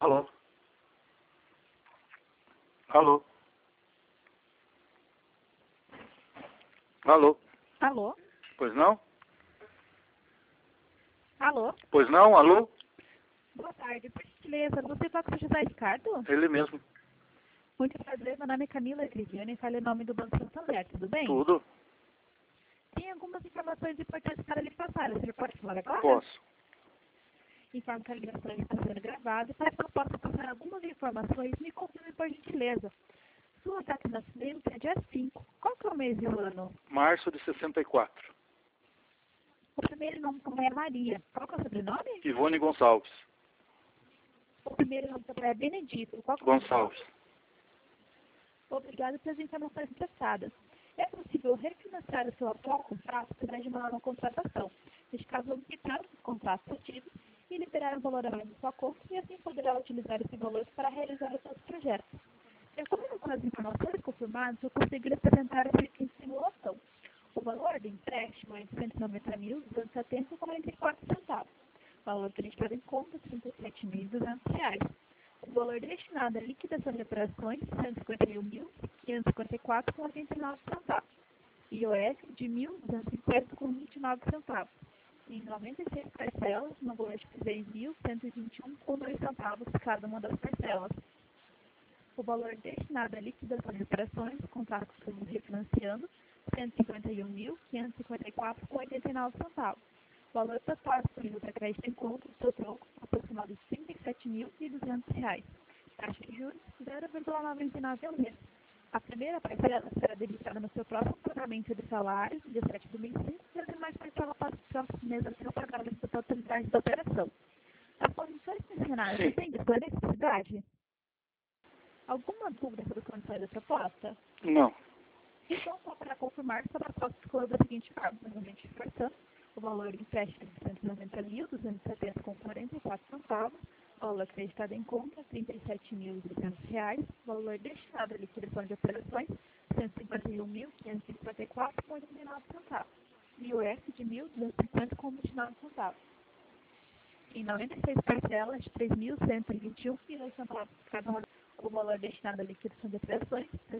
Alô? Alô? Alô? Alô? Pois não? Alô? Pois não? Alô? Boa tarde, por gentileza, você fala com o José Ricardo? Ele mesmo. Muito prazer, meu nome é Camila Cristiane e falo em nome do Banco Santander, tudo bem? Tudo? Tem algumas informações importantes para lhe passar, você pode falar agora? Posso. Informo que a ligação está sendo gravada e para que eu possa passar algumas informações, me confirme por gentileza. Sua data de nascimento é dia 5. Qual que é o mês e o ano? Março de 64. O primeiro nome como é Maria. Qual que é o sobrenome? Ivone Gonçalves. O primeiro nome também é Benedito. Qual que é o Gonçalves. Obrigado pelas informações prestadas. É possível refinanciar o seu atual contrato através de uma nova contratação. Neste caso, vamos quitar os contratos ativos e liberar o valor a mais da sua conta e assim poderá utilizar esse valor para realizar os seus projetos. De acordo com as informações confirmadas, eu consegui apresentar a seguinte simulação. O valor do empréstimo é de R$ 190.270,44. O valor acreditado em conta é R$ 37.200. O valor destinado à liquidação de operações R$ 151.554,89. IOF de R$ 1.250,29. Em 96 parcelas, no valor de R$ 6.121,02 cada uma das parcelas. O valor destinado à liquidação de operações, contratos como refinanciando, R$ 151.554,89. O valor total disponível para crédito em conta do seu troco, aproximado de R$ 37.200. Taxa de juros, 0,99 ao mês. A primeira parcela será debitada no seu próximo pagamento de salário, dia 7 do mês 5, e as demais parcelas para os próximos meses até o pagamento da totalidade da operação. As condições mencionadas dependem da sua necessidade? Alguma dúvida sobre as condições da proposta? Não. Então, só para confirmar, sobre a proposta ficou da seguinte forma, novamente reforçando, o valor de empréstimo de R$ 190.270,44, o valor acreditado em conta, R$ 37.200, o valor destinado à liquidação de operações, R$ 151.554,89, e o F de R$ 1.250,29. Em 96 parcelas de R$ 3.121,02 cada uma. O valor destinado à liquidação de operações, R$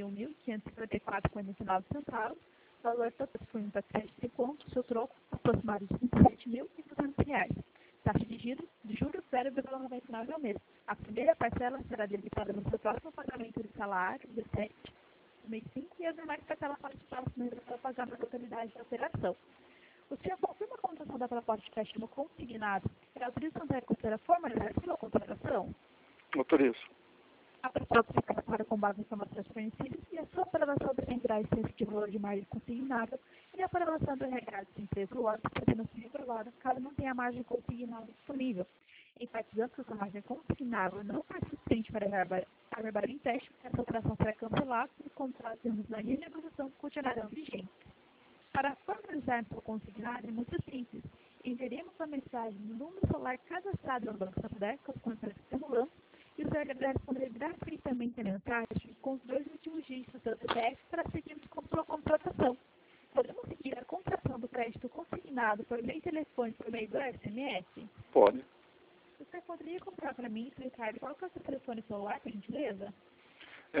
151.554,49. O valor total disponível para crédito e conta, seu troco, aproximado de R$ 27.200. Taxa de juros 0,99 ao mês. A primeira parcela será debitada no seu próximo pagamento de salário, dia 7 do mês 5, e as demais parcelas para os próximos meses para pagar a totalidade da operação. O senhor confirma a contratação da proposta de empréstimo consignado e autoriza o Santander a formalizar a sua contratação? Autorizo. A proposta será preparada com base em informações fornecidas e a sua aprovação dependerá da existência de valor de margem consignada e a aprovação do RH de empresa lógica podendo ser reprovada caso não tenha margem consignada disponível. Enfatizando que essa margem consignável não for suficiente para averbar o empréstimo, essa operação será cancelada e os contratos em da renegociação continuarão vigentes. Para formalizar o consignado é muito simples. Enviaremos uma mensagem no número celular cadastrado no Banco Santander com as condições que simulamos e o senhor deverá responder gratuitamente a mensagem com os 2 últimos dígitos do seu CPF para seguirmos com sua contratação. Podemos seguir a contratação do crédito consignado por meio telefone por meio do SMS? Pode. Você poderia comprar para mim, Ricardo, qual que é o seu telefone celular, por gentileza? É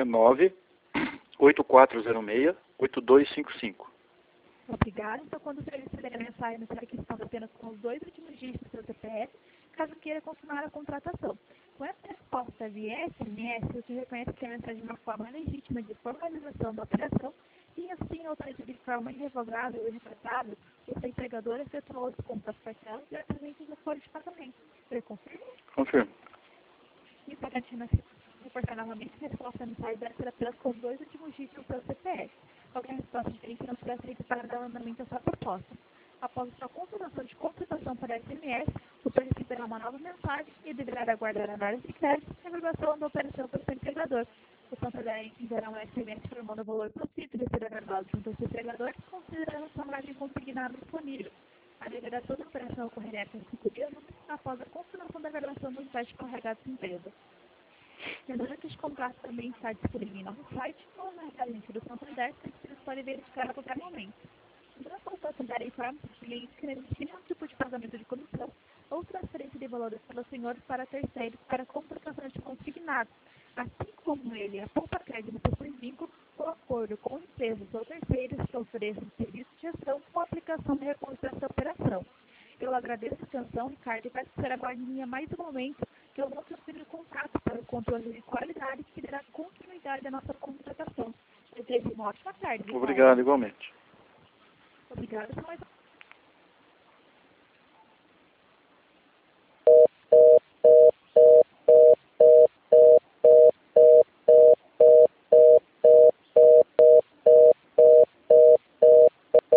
98406-8255. Obrigada. Então, quando o senhor receber a mensagem, será que estão apenas com os 2 últimos dígitos do seu CPF, caso queira confirmar a contratação. Com essa resposta via SMS, o senhor reconhece que a mensagem é uma forma legítima de formalização da operação e, assim, autoriza de forma irrevogável e irretratável o seu empregador efetuar os compras parcelas e atendimento da folha de pagamento. Você confirma? Confirmo. E para continuar reportar novamente, a resposta à mensagem deve ser apenas com os 2 últimos dígitos do seu CPF. Qualquer resposta diferente não será aceita para dar andamento à sua proposta. Após a sua confirmação de contratação para SMS, o senhor receberá uma nova mensagem e deverá aguardar análise de crédito e averbação da operação pelo seu empregador. O Santander enviará um SMS informando o valor possível de ser averbado junto ao seu empregador, considerando sua margem consignada disponível. A liberação da operação ocorrerá por 5 dias após a confirmação da averbação dos dados carregados em empresa. Lembrando que este contrato também está disponível em nosso site ou na agência do Santander, que vocês podem verificar a qualquer momento. Nós posso dar informes de clientes que não existe nenhum tipo de pagamento de comissão ou transferência de valores pelos senhores para terceiros para comprovação de consignado, assim como ele aponta crédito possui vínculo ou acordo com empresas ou terceiros que ofereçam serviço de gestão com aplicação de recursos dessa operação. Eu agradeço a atenção, Ricardo, e peço que você aguarde em linha mais um momento que eu vou transferir o contato para o controle de qualidade que dará continuidade à nossa contratação. Desejo uma ótima tarde. Obrigado, igualmente. Obrigada, senhor.